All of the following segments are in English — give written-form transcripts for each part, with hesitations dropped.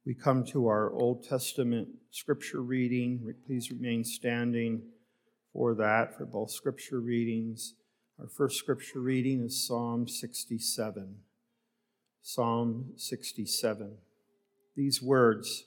We come to our Old Testament scripture reading. Please remain standing for that, for both scripture readings. Our first scripture reading is Psalm 67. Psalm 67. These words: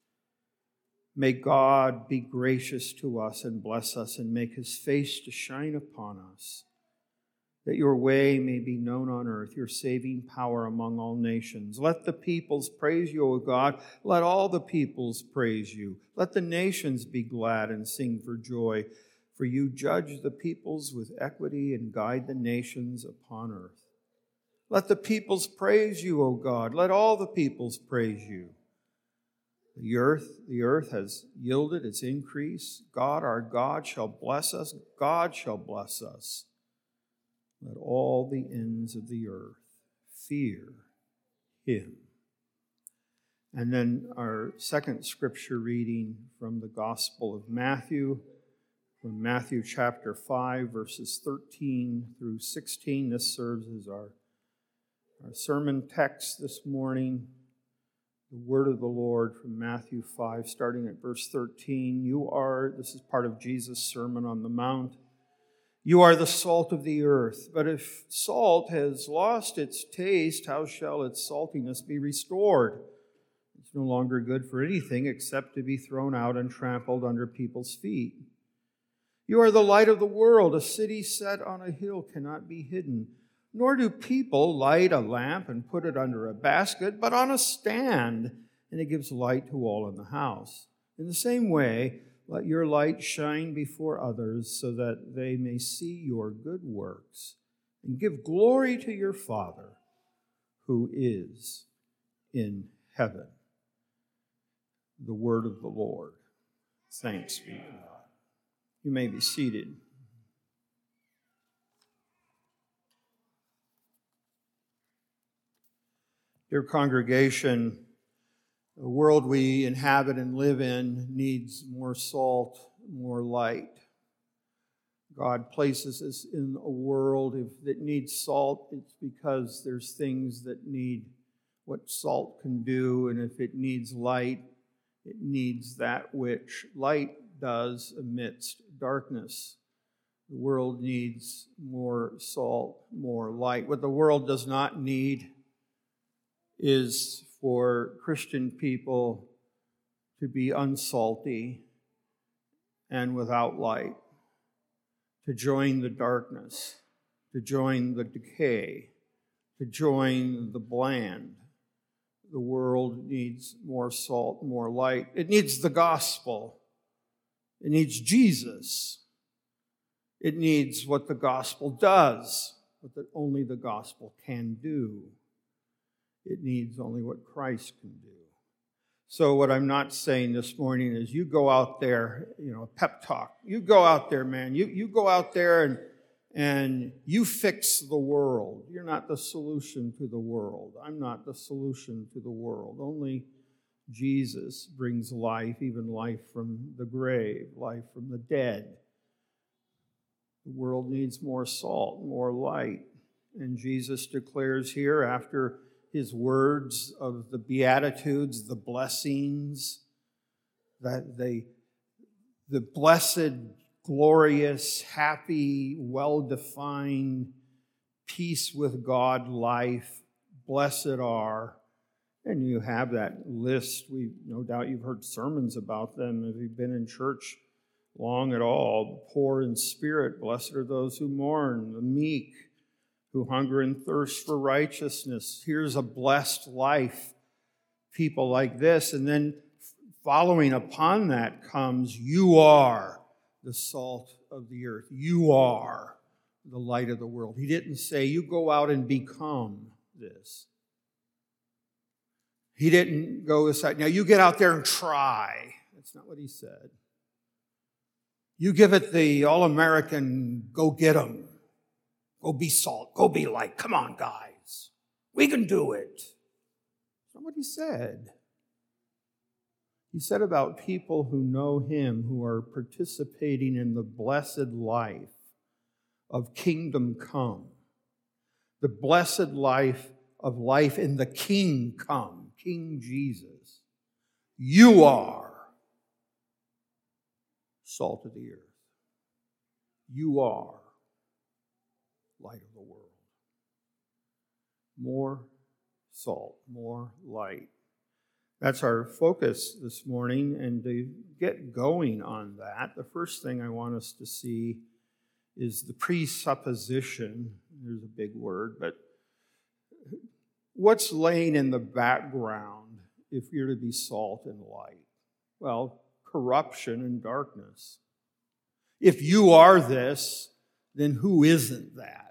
"May God be gracious to us and bless us and make his face to shine upon us, that your way may be known on earth, your saving power among all nations. Let the peoples praise you, O God. Let all the peoples praise you. Let the nations be glad and sing for joy. For you judge the peoples with equity and guide the nations upon earth. Let the peoples praise you, O God. Let all the peoples praise you. The earth has yielded its increase. God, our God, shall bless us. God shall bless us. Let all the ends of the earth fear him." And then our second scripture reading from the Gospel of Matthew, from Matthew chapter 5, verses 13 through 16. This serves as our sermon text this morning. The word of the Lord from Matthew 5, starting at verse 13. This is part of Jesus' Sermon on the Mount. "You are the salt of the earth, but if salt has lost its taste, how shall its saltiness be restored? It's no longer good for anything except to be thrown out and trampled under people's feet. You are the light of the world. A city set on a hill cannot be hidden. Nor do people light a lamp and put it under a basket, but on a stand, and it gives light to all in the house. In the same way, let your light shine before others so that they may see your good works and give glory to your Father who is in heaven." The word of the Lord. Thanks be to God. You may be seated. Dear congregation, the world we inhabit and live in needs more salt, more light. God places us in a world that needs salt. It's because there's things that need what salt can do, and if it needs light, it needs that which light does amidst darkness. The world needs more salt, more light. What the world does not need is for Christian people to be unsalty and without light, to join the darkness, to join the decay, to join the bland. The world needs more salt, more light. It needs the gospel. It needs Jesus. It needs what the gospel does, what only the gospel can do. It needs only what Christ can do. So what I'm not saying this morning is you go out there, a pep talk. You go out there, man. You go out there and you fix the world. You're not the solution to the world. I'm not the solution to the world. Only Jesus brings life, even life from the grave, life from the dead. The world needs more salt, more light. And Jesus declares here, after his words of the Beatitudes, the blessings, that the blessed, glorious, happy, well-defined, peace with God life, blessed are. And you have that list. No doubt you've heard sermons about them if you've been in church long at all. Poor in spirit, blessed are those who mourn, the meek, who hunger and thirst for righteousness. Here's a blessed life, people like this. And then following upon that comes, you are the salt of the earth. You are the light of the world. He didn't say, you go out and become this. He didn't go aside, now you get out there and try. That's not what he said. You give it the all-American, go get 'em. Go be salt. Go be light. Come on, guys. We can do it. That's not what he said. He said about people who know him, who are participating in the blessed life of kingdom come, the blessed life of life in the King come, King Jesus. You are salt of the earth. You are light of the world. More salt, more light. That's our focus this morning, and to get going on that, the first thing I want us to see is the presupposition. There's a big word, but what's laying in the background if you're to be salt and light? Well, corruption and darkness. If you are this, then who isn't that?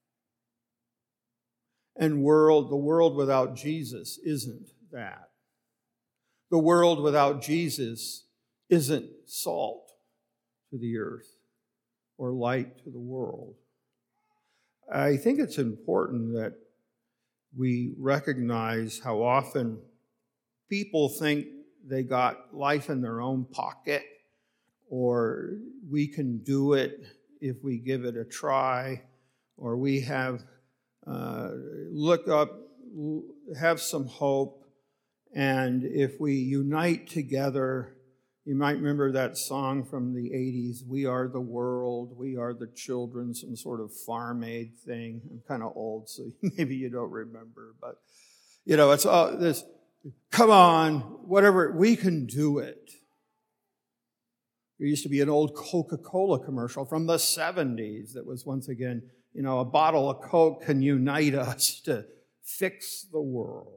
And the world without Jesus isn't that. The world without Jesus isn't salt to the earth or light to the world. I think it's important that we recognize how often people think they got life in their own pocket, or we can do it if we give it a try, or we have have some hope, and if we unite together. You might remember that song from the 80s, We Are the World, We Are the Children, some sort of Farm Aid thing. I'm kind of old, so maybe you don't remember, but it's all this, come on, whatever, we can do it. There used to be an old Coca-Cola commercial from the 70s that was once again, a bottle of Coke can unite us to fix the world.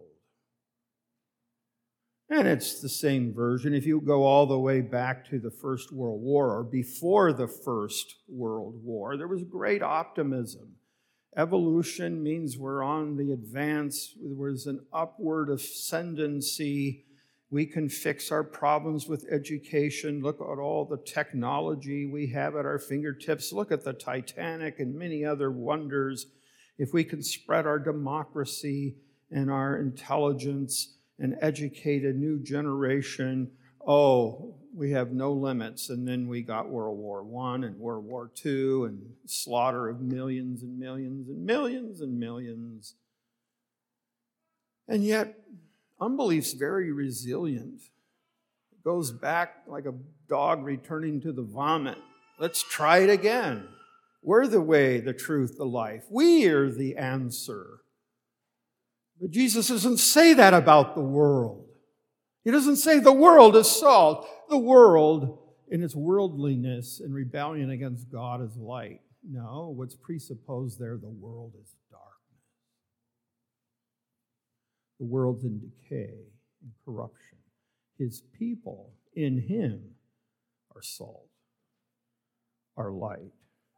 And it's the same version. If you go all the way back to the First World War or before the First World War, there was great optimism. Evolution means we're on the advance. There's an upward ascendancy. We can fix our problems with education. Look at all the technology we have at our fingertips. Look at the Titanic and many other wonders. If we can spread our democracy and our intelligence and educate a new generation, we have no limits. And then we got World War I and World War II and slaughter of millions and millions and millions and millions. And yet, unbelief's very resilient. It goes back like a dog returning to the vomit. Let's try it again. We're the way, the truth, the life. We are the answer. But Jesus doesn't say that about the world. He doesn't say the world is salt. The world, in its worldliness and rebellion against God, is light. No, what's presupposed there, the world is darkness. The world's in decay and corruption. His people in him are salt, are light.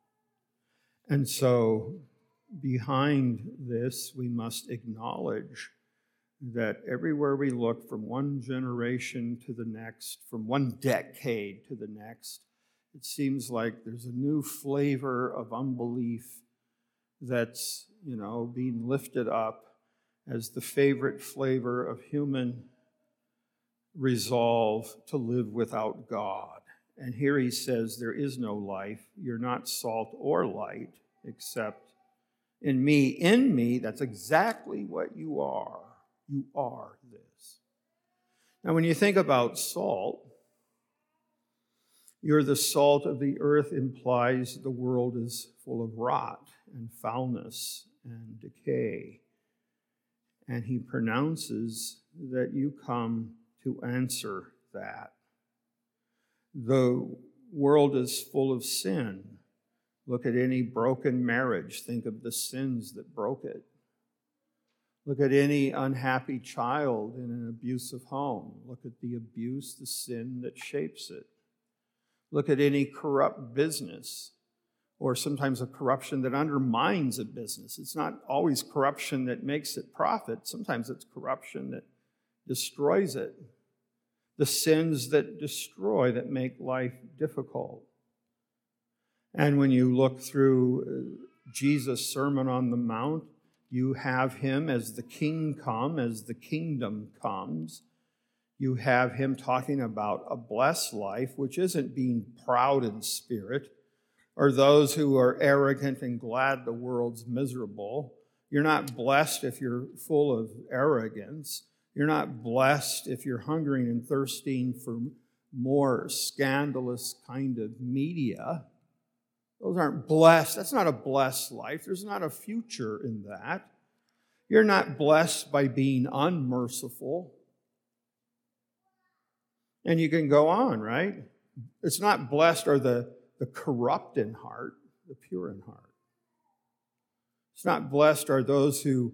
And so, behind this, we must acknowledge that everywhere we look, from one generation to the next, from one decade to the next, it seems like there's a new flavor of unbelief that's, being lifted up as the favorite flavor of human resolve to live without God. And here he says, there is no life. You're not salt or light except in me, that's exactly what you are. You are this. Now, when you think about salt, you're the salt of the earth implies the world is full of rot and foulness and decay. And he pronounces that you come to answer that. The world is full of sin. Look at any broken marriage. Think of the sins that broke it. Look at any unhappy child in an abusive home. Look at the abuse, the sin that shapes it. Look at any corrupt business, or sometimes a corruption that undermines a business. It's not always corruption that makes it profit. Sometimes it's corruption that destroys it. The sins that destroy, that make life difficult. And when you look through Jesus' Sermon on the Mount, you have him as the king come, as the kingdom comes. You have him talking about a blessed life, which isn't being proud in spirit, or those who are arrogant and glad the world's miserable. You're not blessed if you're full of arrogance. You're not blessed if you're hungering and thirsting for more scandalous kind of media. Those aren't blessed. That's not a blessed life. There's not a future in that. You're not blessed by being unmerciful. And you can go on, right? It's not blessed are the corrupt in heart, the pure in heart. It's not blessed are those who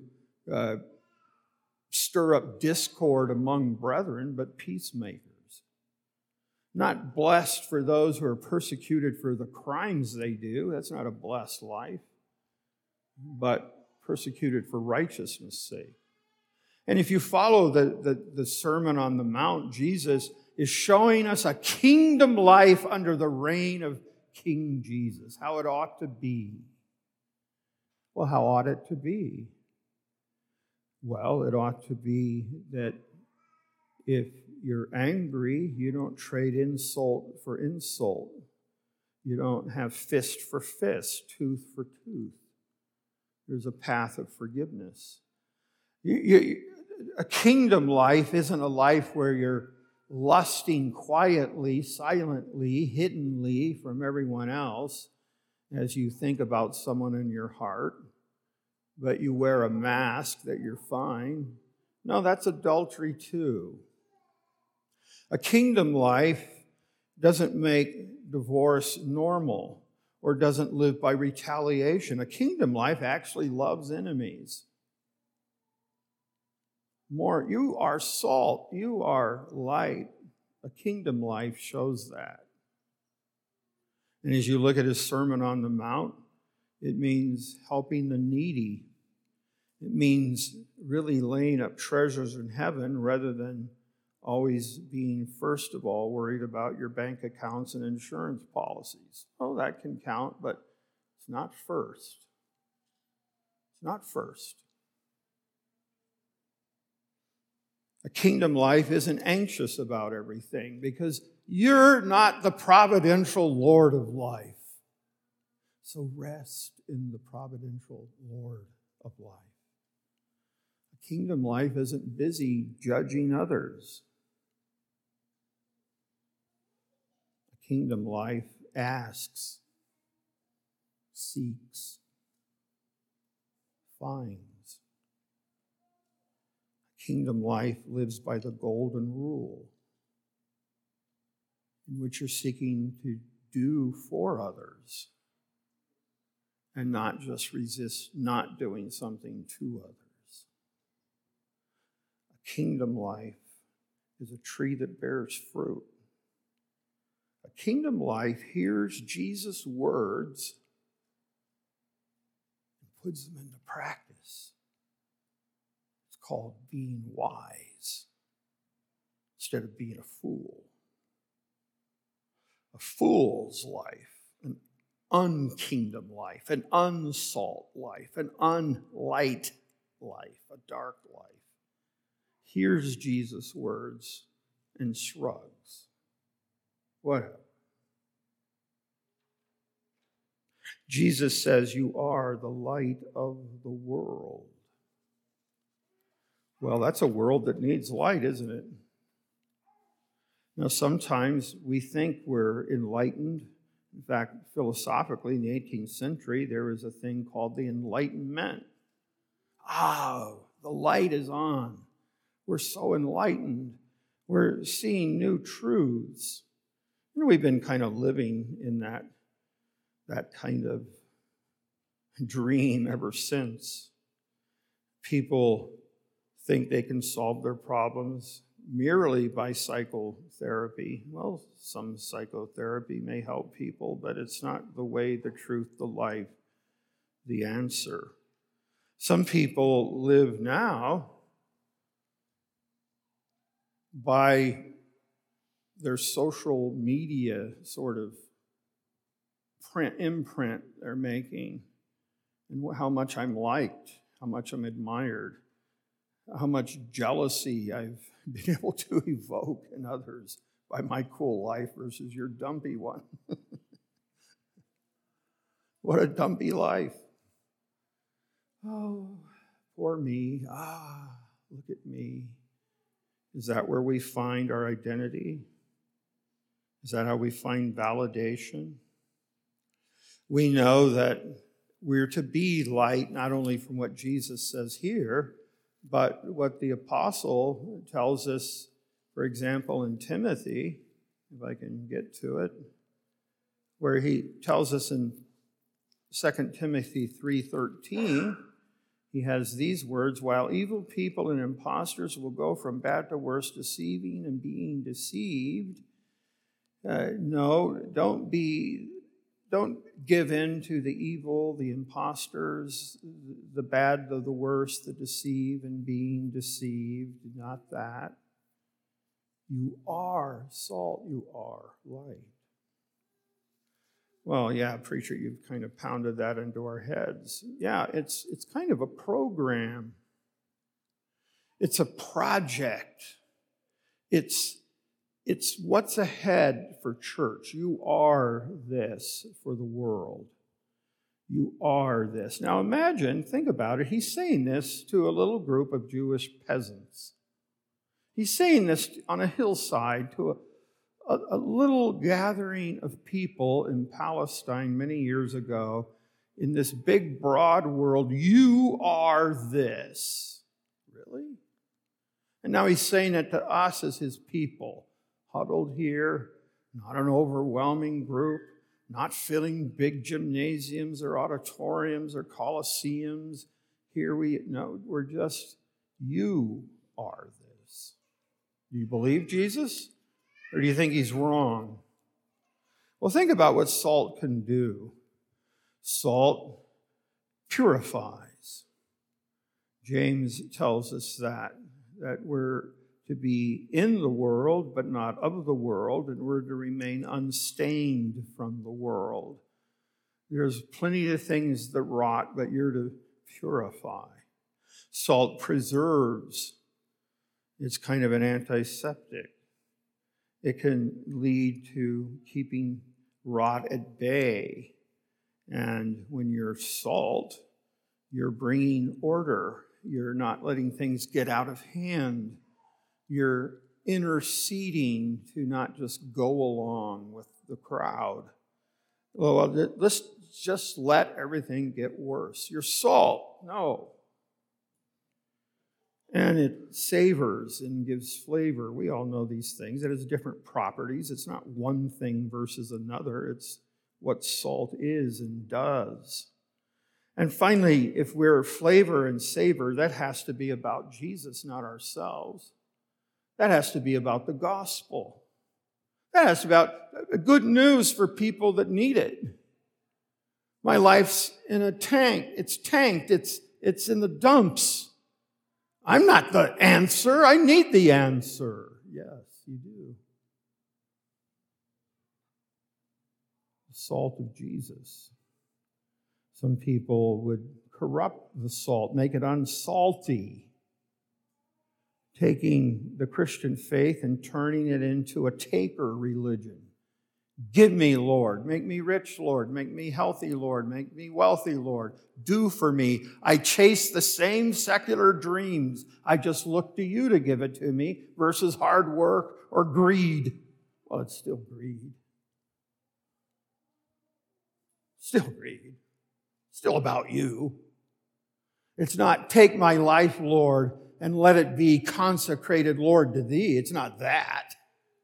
stir up discord among brethren, but peacemakers. Not blessed for those who are persecuted for the crimes they do. That's not a blessed life. But persecuted for righteousness' sake. And if you follow the Sermon on the Mount, Jesus is showing us a kingdom life under the reign of King Jesus, how it ought to be. Well, how ought it to be? Well, it ought to be that if you're angry, you don't trade insult for insult. You don't have fist for fist, tooth for tooth. There's a path of forgiveness. A kingdom life isn't a life where you're lusting quietly, silently, hiddenly from everyone else as you think about someone in your heart, but you wear a mask that you're fine. No, that's adultery too. A kingdom life doesn't make divorce normal or doesn't live by retaliation. A kingdom life actually loves enemies. More, you are salt, you are light. A kingdom life shows that. And as you look at his Sermon on the Mount, it means helping the needy. It means really laying up treasures in heaven rather than always being, first of all, worried about your bank accounts and insurance policies. Oh, that can count, but it's not first. It's not first. A kingdom life isn't anxious about everything because you're not the providential Lord of life. So rest in the providential Lord of life. A kingdom life isn't busy judging others. A kingdom life asks, seeks, finds. Kingdom life lives by the golden rule, in which you're seeking to do for others and not just resist not doing something to others. A kingdom life is a tree that bears fruit. A kingdom life hears Jesus' words and puts them into practice. Called being wise instead of being a fool. A fool's life, an unkingdom life, an unsalt life, an unlight life, a dark life, hears Jesus' words and shrugs. Whatever. Jesus says, "You are the light of the world." Well, that's a world that needs light, isn't it? Now, sometimes we think we're enlightened. In fact, philosophically, in the 18th century, there was a thing called the Enlightenment. The light is on. We're so enlightened. We're seeing new truths. And we've been kind of living in that kind of dream ever since. People think they can solve their problems merely by psychotherapy. Well, some psychotherapy may help people, but it's not the way, the truth, the life, the answer. Some people live now by their social media sort of imprint they're making, and how much I'm liked, how much I'm admired, how much jealousy I've been able to evoke in others by my cool life versus your dumpy one. What a dumpy life. Oh, poor me. Look at me. Is that where we find our identity? Is that how we find validation? We know that we're to be light, not only from what Jesus says here, but what the apostle tells us, for example, in Timothy, if I can get to it, where he tells us in 2 Timothy 3:13, he has these words, while evil people and impostors will go from bad to worse, deceiving and being deceived. No, don't give in to the evil, the imposters, the bad, the worst, the deceive and being deceived. Not that. You are salt, you are light. Well, yeah, preacher, you've kind of pounded that into our heads. Yeah, it's kind of a program. It's a project. It's what's ahead for church. You are this for the world. You are this. Now imagine, think about it, he's saying this to a little group of Jewish peasants. He's saying this on a hillside to a little gathering of people in Palestine many years ago in this big, broad world. You are this. Really? And now he's saying it to us as his people, huddled here, not an overwhelming group, not filling big gymnasiums or auditoriums or coliseums. Here we're just, you are this. Do you believe Jesus? Or do you think he's wrong? Well, think about what salt can do. Salt purifies. James tells us that we're to be in the world, but not of the world, and we're to remain unstained from the world. There's plenty of things that rot, but you're to purify. Salt preserves. It's kind of an antiseptic. It can lead to keeping rot at bay. And when you're salt, you're bringing order. You're not letting things get out of hand. You're interceding to not just go along with the crowd. Well, let's just let everything get worse. You're salt. No. And it savors and gives flavor. We all know these things. It has different properties. It's not one thing versus another. It's what salt is and does. And finally, if we're flavor and savor, that has to be about Jesus, not ourselves. That has to be about the gospel. That has to be about good news for people that need it. My life's in a tank. It's tanked. It's in the dumps. I'm not the answer. I need the answer. Yes, you do. The salt of Jesus. Some people would corrupt the salt, make it unsalty, taking the Christian faith and turning it into a taker religion. Give me, Lord. Make me rich, Lord. Make me healthy, Lord. Make me wealthy, Lord. Do for me. I chase the same secular dreams. I just look to you to give it to me versus hard work or greed. Well, it's still greed. Still greed. Still about you. It's not take my life, Lord, and let it be consecrated, Lord, to thee. It's not that.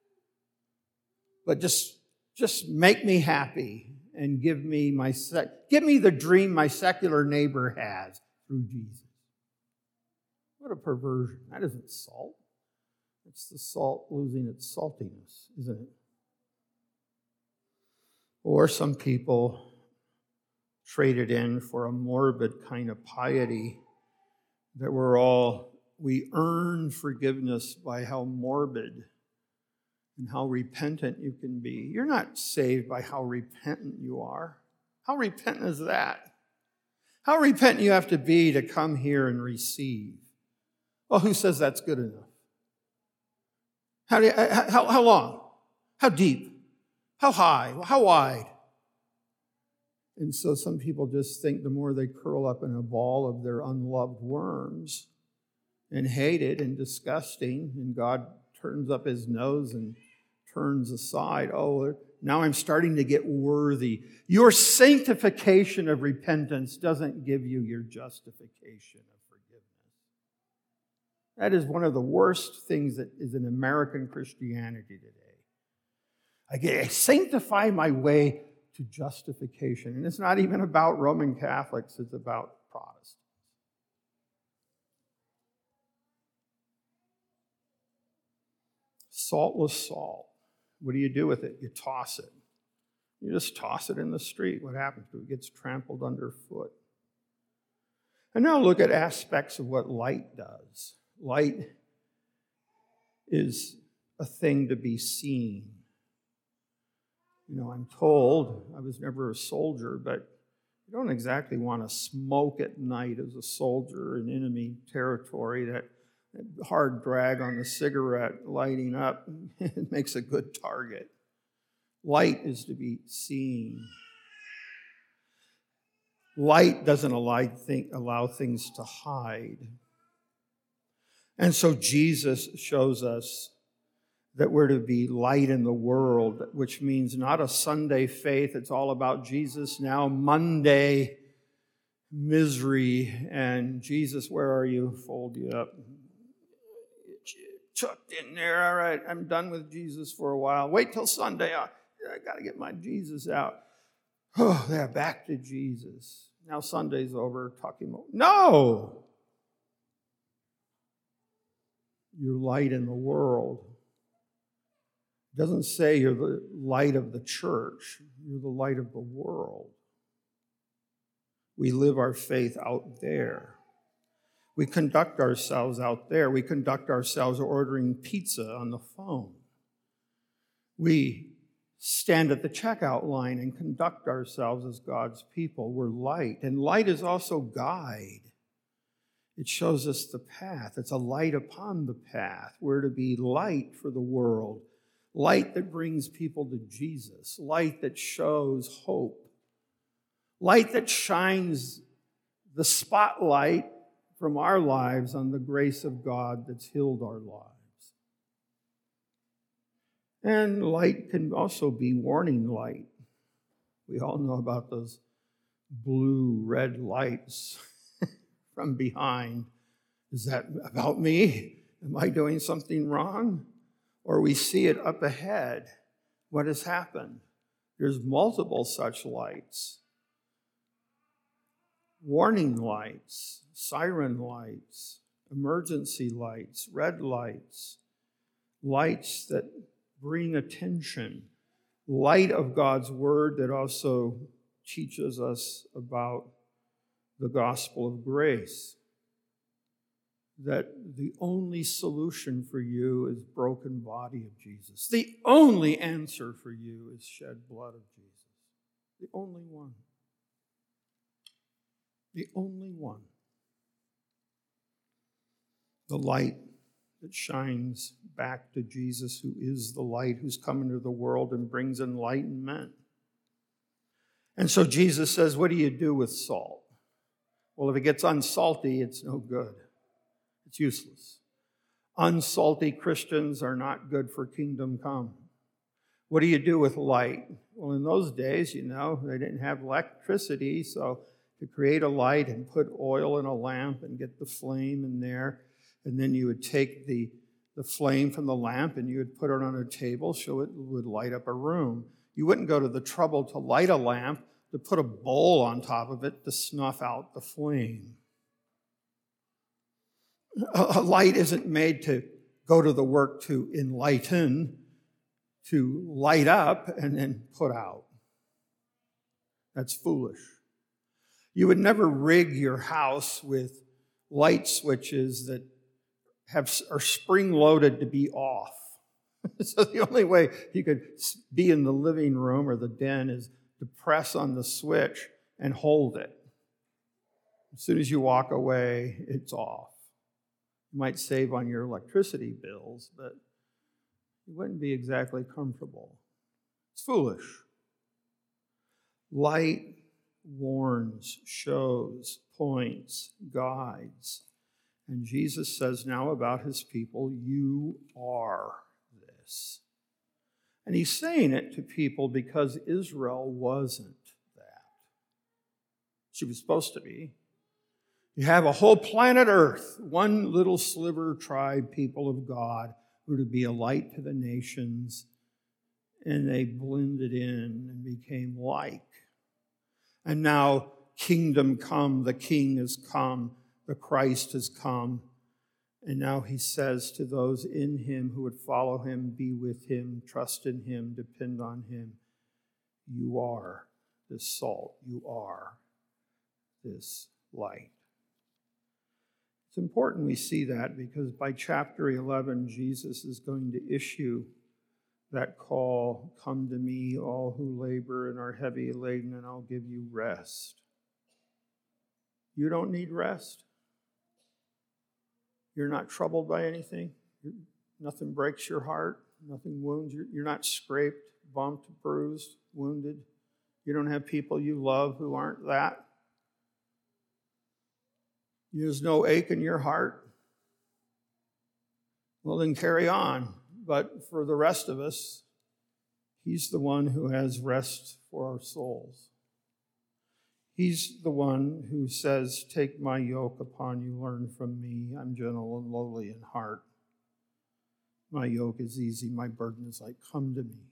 But just make me happy and give me the dream my secular neighbor has through Jesus. What a perversion. That isn't salt. It's the salt losing its saltiness, isn't it? Or some people trade it in for a morbid kind of piety that we earn forgiveness by how morbid and how repentant you can be. You're not saved by how repentant you are. How repentant is that? How repentant you have to be to come here and receive. Well, who says that's good enough? How long? How deep? How high? How wide? And so some people just think the more they curl up in a ball of their unloved worms, and hated and disgusting, and God turns up his nose and turns aside. Oh, now I'm starting to get worthy. Your sanctification of repentance doesn't give you your justification of forgiveness. That is one of the worst things that is in American Christianity today. I sanctify my way to justification. And it's not even about Roman Catholics, it's about Protestants. Saltless salt. What do you do with it? You toss it. You just toss it in the street. What happens to it? It gets trampled underfoot. And now look at aspects of what light does. Light is a thing to be seen. I'm told, I was never a soldier, but you don't exactly want to smoke at night as a soldier in enemy territory. That hard drag on the cigarette lighting up, it makes a good target. Light is to be seen. Light doesn't allow things to hide. And so Jesus shows us that we're to be light in the world, which means not a Sunday faith, it's all about Jesus now, Monday misery, and Jesus, where are you? Fold you up. Chucked in there. All right, I'm done with Jesus for a while. Wait till Sunday. I got to get my Jesus out. Oh, yeah, back to Jesus. Now Sunday's over. Tuck him over. No! You're light in the world. It doesn't say you're the light of the church. You're the light of the world. We live our faith out there. We conduct ourselves out there. We conduct ourselves ordering pizza on the phone. We stand at the checkout line and conduct ourselves as God's people. We're light. And light is also guide. It shows us the path. It's a light upon the path. We're to be light for the world. Light that brings people to Jesus. Light that shows hope. Light that shines the spotlight from our lives on the grace of God that's healed our lives. And light can also be warning light. We all know about those blue, red lights from behind. Is that about me? Am I doing something wrong? Or we see it up ahead. What has happened? There's multiple such lights. Warning lights, siren lights, emergency lights, red lights, lights that bring attention, light of God's word that also teaches us about the gospel of grace, that the only solution for you is broken body of Jesus. The only answer for you is shed blood of Jesus. The only one. The only one. The light that shines back to Jesus, who is the light, who's come into the world and brings enlightenment. And so Jesus says, what do you do with salt? Well, if it gets unsalty, it's no good. It's useless. Unsalty Christians are not good for kingdom come. What do you do with light? Well, in those days, they didn't have electricity, so to create a light and put oil in a lamp and get the flame in there. And then you would take the flame from the lamp and you would put it on a table so it would light up a room. You wouldn't go to the trouble to light a lamp to put a bowl on top of it to snuff out the flame. A light isn't made to go to the work to enlighten, to light up and then put out. That's foolish. You would never rig your house with light switches that are spring-loaded to be off. So the only way you could be in the living room or the den is to press on the switch and hold it. As soon as you walk away, it's off. You might save on your electricity bills, but you wouldn't be exactly comfortable. It's foolish. Light warns, shows, points, guides. And Jesus says now about his people, you are this. And he's saying it to people because Israel wasn't that. She was supposed to be. You have a whole planet Earth, one little sliver tribe, people of God, who are to be a light to the nations, and they blended in and became like. And now kingdom come, the king has come, the Christ has come. And now he says to those in him who would follow him, be with him, trust in him, depend on him, you are this salt, you are this light. It's important we see that because by chapter 11, Jesus is going to issue that call, come to me, all who labor and are heavy laden, and I'll give you rest. You don't need rest. You're not troubled by anything. Nothing breaks your heart. Nothing wounds you. You're not scraped, bumped, bruised, wounded. You don't have people you love who aren't that. There's no ache in your heart. Well, then carry on. But for the rest of us, he's the one who has rest for our souls. He's the one who says, take my yoke upon you, learn from me. I'm gentle and lowly in heart. My yoke is easy, my burden is light. Come to me.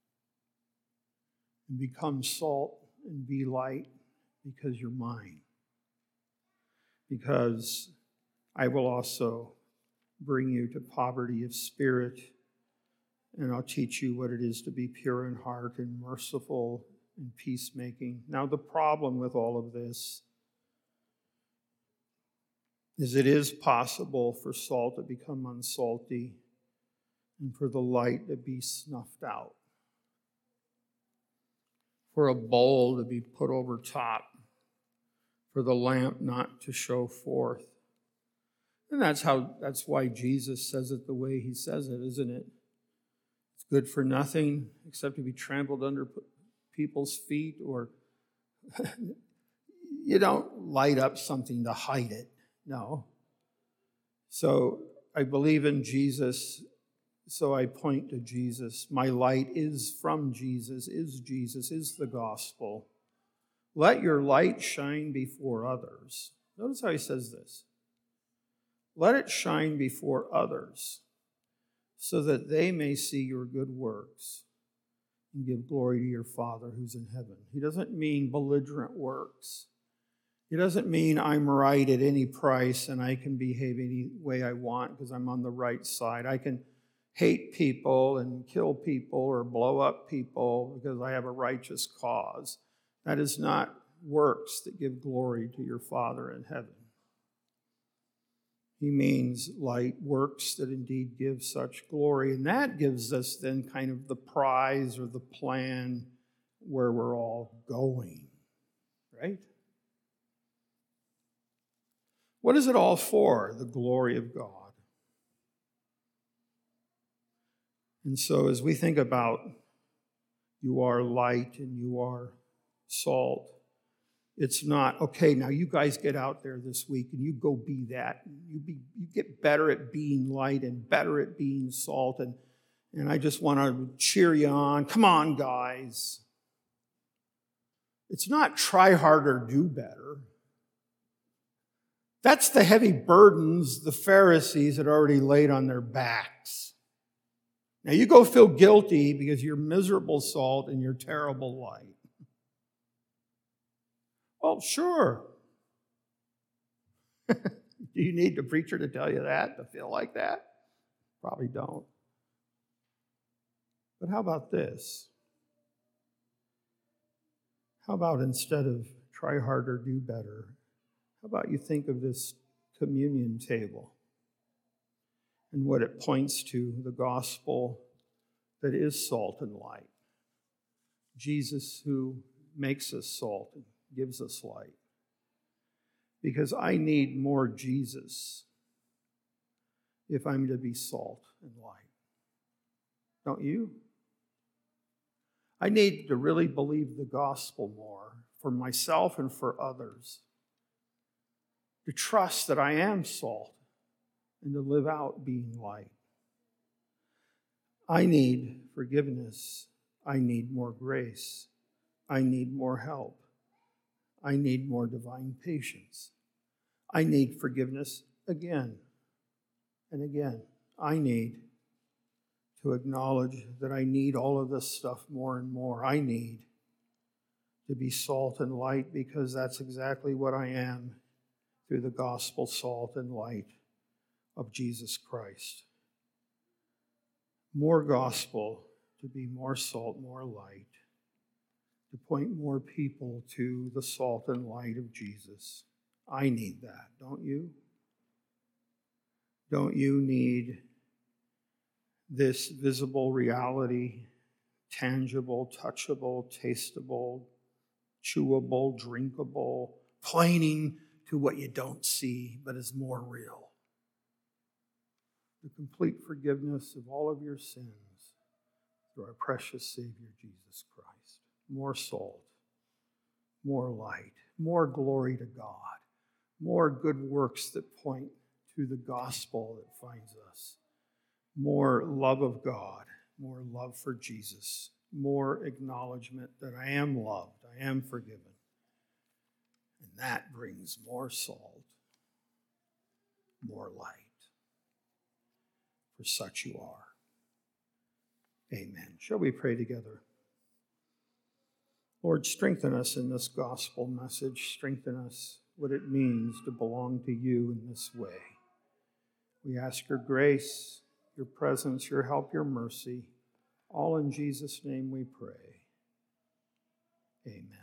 And become salt and be light because you're mine. Because I will also bring you to poverty of spirit, and I'll teach you what it is to be pure in heart and merciful and peacemaking. Now, the problem with all of this is it is possible for salt to become unsalty and for the light to be snuffed out, for a bowl to be put over top, for the lamp not to show forth. And that's why Jesus says it the way he says it, isn't it? It's good for nothing except to be trampled under people's feet, or you don't light up something to hide it. No. So I believe in Jesus, so I point to Jesus. My light is from Jesus, is the gospel. Let your light shine before others. Notice how he says this. Let it shine before others so that they may see your good works and give glory to your Father who's in heaven. He doesn't mean belligerent works. He doesn't mean I'm right at any price and I can behave any way I want because I'm on the right side. I can hate people and kill people or blow up people because I have a righteous cause. That is not works that give glory to your Father in heaven. He means light works that indeed give such glory. And that gives us then kind of the prize or the plan where we're all going, right? What is it all for? The glory of God. And so as we think about you are light and you are salt, it's not, okay, now you guys get out there this week and you go be that. You get better at being light and better at being salt. And I just want to cheer you on. Come on, guys. It's not try harder, do better. That's the heavy burdens the Pharisees had already laid on their backs. Now you go feel guilty because you're miserable salt and you're terrible light. Well, sure. Do you need the preacher to tell you that, to feel like that? Probably don't. But how about this? How about instead of try harder, do better, how about you think of this communion table and what it points to, the gospel that is salt and light. Jesus who makes us salt and gives us light. Because I need more Jesus if I'm to be salt and light. Don't you? I need to really believe the gospel more for myself and for others. To trust that I am salt and to live out being light. I need forgiveness. I need more grace. I need more help. I need more divine patience. I need forgiveness again and again. I need to acknowledge that I need all of this stuff more and more. I need to be salt and light because that's exactly what I am through the gospel, salt and light of Jesus Christ. More gospel to be more salt, more light, to point more people to the salt and light of Jesus. I need that, don't you? Don't you need this visible reality, tangible, touchable, tasteable, chewable, drinkable, pointing to what you don't see but is more real? The complete forgiveness of all of your sins through our precious Savior, Jesus Christ. More salt, more light, more glory to God, more good works that point to the gospel that finds us, more love of God, more love for Jesus, more acknowledgement that I am loved, I am forgiven. And that brings more salt, more light. For such you are. Amen. Shall we pray together? Lord, strengthen us in this gospel message. Strengthen us what it means to belong to you in this way. We ask your grace, your presence, your help, your mercy. All in Jesus' name we pray. Amen.